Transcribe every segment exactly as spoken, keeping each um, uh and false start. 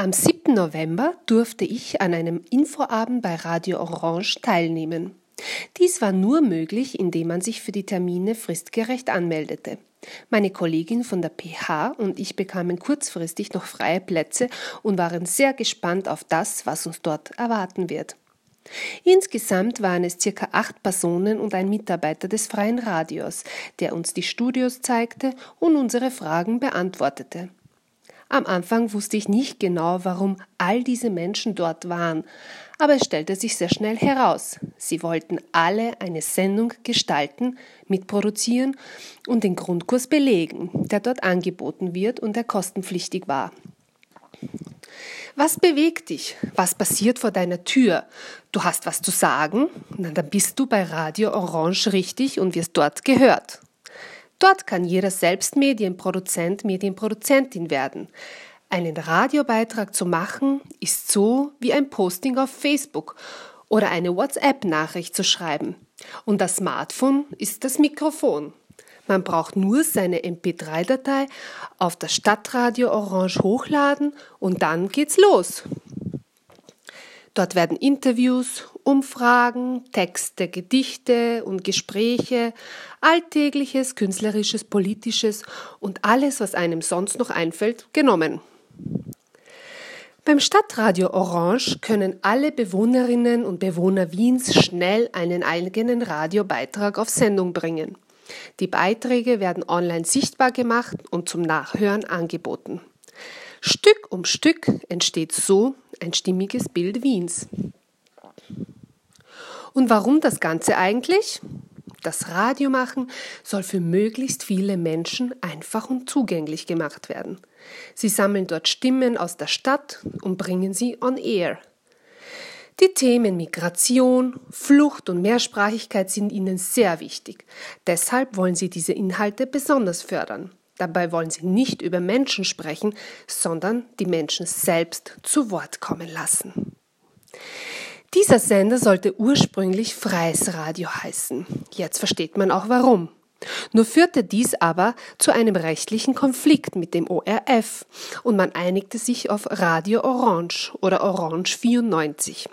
Am siebten November durfte ich an einem Infoabend bei Radio Orange teilnehmen. Dies war nur möglich, indem man sich für die Termine fristgerecht anmeldete. Meine Kollegin von der P H und ich bekamen kurzfristig noch freie Plätze und waren sehr gespannt auf das, was uns dort erwarten wird. Insgesamt waren es circa acht Personen und ein Mitarbeiter des Freien Radios, der uns die Studios zeigte und unsere Fragen beantwortete. Am Anfang wusste ich nicht genau, warum all diese Menschen dort waren, aber es stellte sich sehr schnell heraus. Sie wollten alle eine Sendung gestalten, mitproduzieren und den Grundkurs belegen, der dort angeboten wird und der kostenpflichtig war. Was bewegt dich? Was passiert vor deiner Tür? Du hast was zu sagen? Na, dann bist du bei Radio Orange richtig und wirst dort gehört. Dort kann jeder selbst Medienproduzent, Medienproduzentin werden. Einen Radiobeitrag zu machen, ist so wie ein Posting auf Facebook oder eine WhatsApp-Nachricht zu schreiben. Und das Smartphone ist das Mikrofon. Man braucht nur seine M P drei Datei auf das Stadtradio Orange hochladen und dann geht's los. Dort werden Interviews, Umfragen, Texte, Gedichte und Gespräche, Alltägliches, Künstlerisches, Politisches und alles, was einem sonst noch einfällt, genommen. Beim Stadtradio Orange können alle Bewohnerinnen und Bewohner Wiens schnell einen eigenen Radiobeitrag auf Sendung bringen. Die Beiträge werden online sichtbar gemacht und zum Nachhören angeboten. Stück um Stück entsteht so ein stimmiges Bild Wiens. Und warum das Ganze eigentlich? Das Radiomachen soll für möglichst viele Menschen einfach und zugänglich gemacht werden. Sie sammeln dort Stimmen aus der Stadt und bringen sie on air. Die Themen Migration, Flucht und Mehrsprachigkeit sind ihnen sehr wichtig. Deshalb wollen sie diese Inhalte besonders fördern. Dabei wollen sie nicht über Menschen sprechen, sondern die Menschen selbst zu Wort kommen lassen. Dieser Sender sollte ursprünglich Freies Radio heißen. Jetzt versteht man auch warum. Nur führte dies aber zu einem rechtlichen Konflikt mit dem O R F und man einigte sich auf Radio Orange oder Orange vierundneunzig.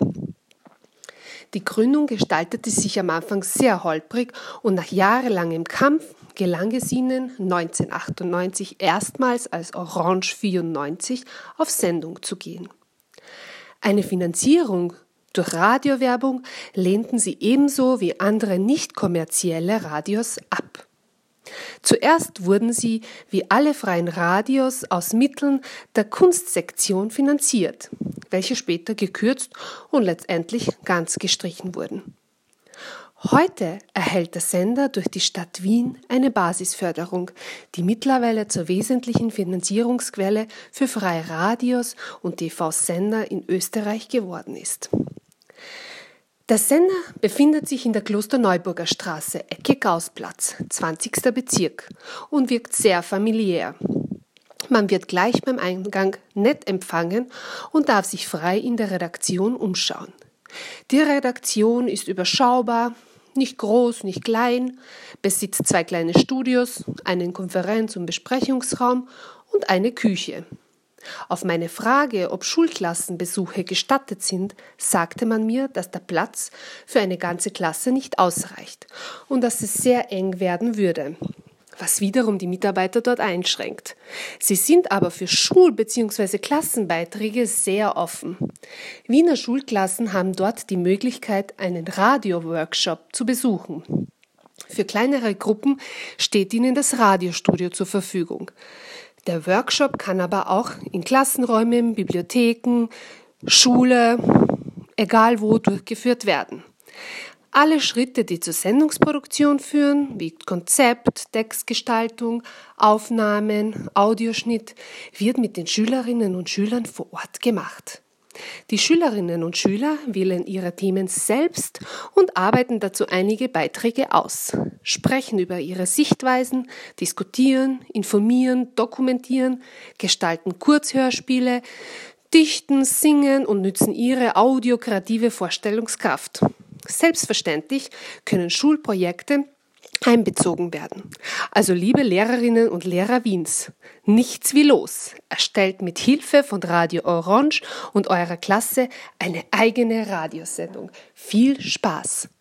Die Gründung gestaltete sich am Anfang sehr holprig und nach jahrelangem Kampf gelang es ihnen, neunzehnhundertachtundneunzig erstmals als Orange vierundneunzig auf Sendung zu gehen. Eine Finanzierung durch Radiowerbung lehnten sie ebenso wie andere nicht kommerzielle Radios ab. Zuerst wurden sie, wie alle freien Radios, aus Mitteln der Kunstsektion finanziert, welche später gekürzt und letztendlich ganz gestrichen wurden. Heute erhält der Sender durch die Stadt Wien eine Basisförderung, die mittlerweile zur wesentlichen Finanzierungsquelle für freie Radios und T V-Sender in Österreich geworden ist. Der Sender befindet sich in der Klosterneuburger Straße, Ecke Gaußplatz, zwanzigster Bezirk und wirkt sehr familiär. Man wird gleich beim Eingang nett empfangen und darf sich frei in der Redaktion umschauen. Die Redaktion ist überschaubar, nicht groß, nicht klein, besitzt zwei kleine Studios, einen Konferenz- und Besprechungsraum und eine Küche. Auf meine Frage, ob Schulklassenbesuche gestattet sind, sagte man mir, dass der Platz für eine ganze Klasse nicht ausreicht und dass es sehr eng werden würde, was wiederum die Mitarbeiter dort einschränkt. Sie sind aber für Schul- bzw. Klassenbeiträge sehr offen. Wiener Schulklassen haben dort die Möglichkeit, einen Radio-Workshop zu besuchen. Für kleinere Gruppen steht ihnen das Radiostudio zur Verfügung. Der Workshop kann aber auch in Klassenräumen, Bibliotheken, Schule, egal wo, durchgeführt werden. Alle Schritte, die zur Sendungsproduktion führen, wie Konzept, Textgestaltung, Aufnahmen, Audioschnitt, wird mit den Schülerinnen und Schülern vor Ort gemacht. Die Schülerinnen und Schüler wählen ihre Themen selbst und arbeiten dazu einige Beiträge aus, sprechen über ihre Sichtweisen, diskutieren, informieren, dokumentieren, gestalten Kurzhörspiele, dichten, singen und nützen ihre audiokreative Vorstellungskraft. Selbstverständlich können Schulprojekte einbezogen werden. Also liebe Lehrerinnen und Lehrer Wiens, nichts wie los. Erstellt mit Hilfe von Radio Orange und eurer Klasse eine eigene Radiosendung. Viel Spaß!